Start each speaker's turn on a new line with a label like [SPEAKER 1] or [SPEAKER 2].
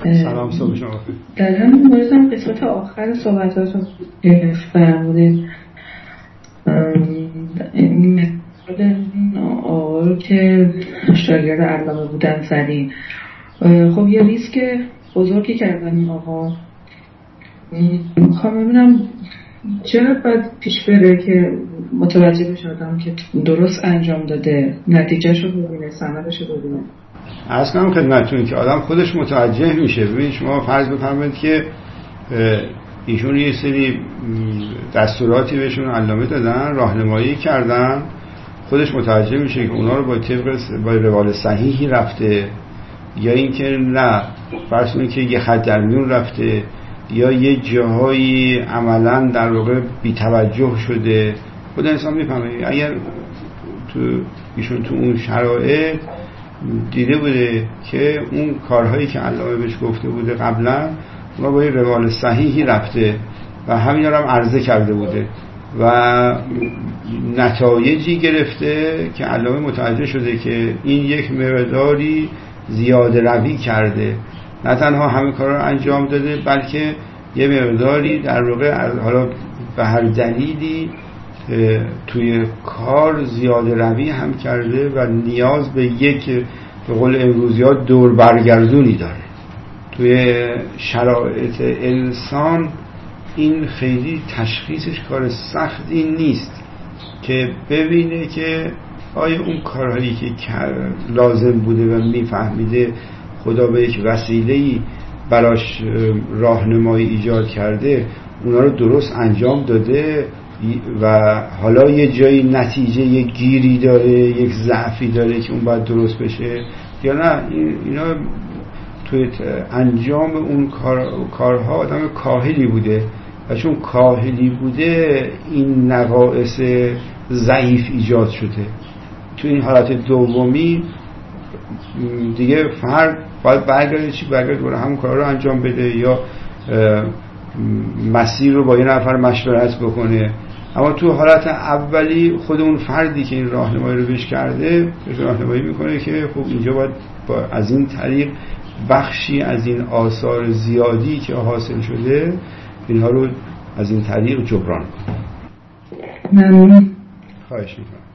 [SPEAKER 1] سلام، صبح شما بخیر.
[SPEAKER 2] در همین مورد هم قسمت آخر صحبتاتو فرمودید، این آقا رو که شاگرد علامه بودن زدین. خب یه ریسک بزرگی کردن این آقا. میخوام ببینم چرا باید پیش بره که متوجه بشه آدم که درست انجام داده، نتیجهشو ببینه، ثمرشو ببینه.
[SPEAKER 1] عرض کنم خدمتتون که آدم خودش متوجه میشه. ببینید شما فرض بفرمایید که ایشون یه سری دستوراتی بهشون علامه دادن، راهنمایی کردن، خودش متوجه میشه که اونا رو با روال صحیحی رفته یا اینکه نه، فرض کنید که یه خط در میون رفته یا یه جاهایی عملا در واقع بی‌توجه شده. خود انسان میفهمه. اگر ایشون تو اون شرایط دیده بوده که اون کارهایی که علامه بهش گفته بوده قبلا اونا با یه روال صحیحی رفته و همین رو هم عرضه کرده بوده و نتایجی گرفته که علامه متوجه شده که این یک مقداری زیاده روی کرده، نه تنها همه کارا رو انجام داده بلکه یه مقداری در واقع حالا به هر دلیلی توی کار زیاده روی هم کرده و نیاز به یک، به قول امروزی‌ها، دور برگردونی داره. توی شرایط انسان این خیلی تشخیصش کار سختی نیست که ببینه که آیا اون کارهایی که لازم بوده و میفهمیده خدا به یک وسیله‌ای براش راهنمایی ایجاد کرده اونا رو درست انجام داده و حالا یه جایی نتیجه، یک گیری داره، یک ضعفی داره که اون باید درست بشه، یا نه اینا توی انجام اون کارها آدم کاهلی بوده و چون کاهلی بوده این نقائص ضعیف ایجاد شده. تو این حالت دومی دیگه فرد باید برگرده همون کار رو انجام بده یا مسیر رو با یه نفر مشورت بکنه. اما تو حالت اولی خود اون فردی که این راهنمایی رو بهش کرده بهش راهنمایی میکنه که خب اینجا باید از این طریق بخشی از این آثار زیادی که حاصل شده اینها رو از این طریق جبران کنه.
[SPEAKER 2] ممنون.
[SPEAKER 1] خواهش میکنم.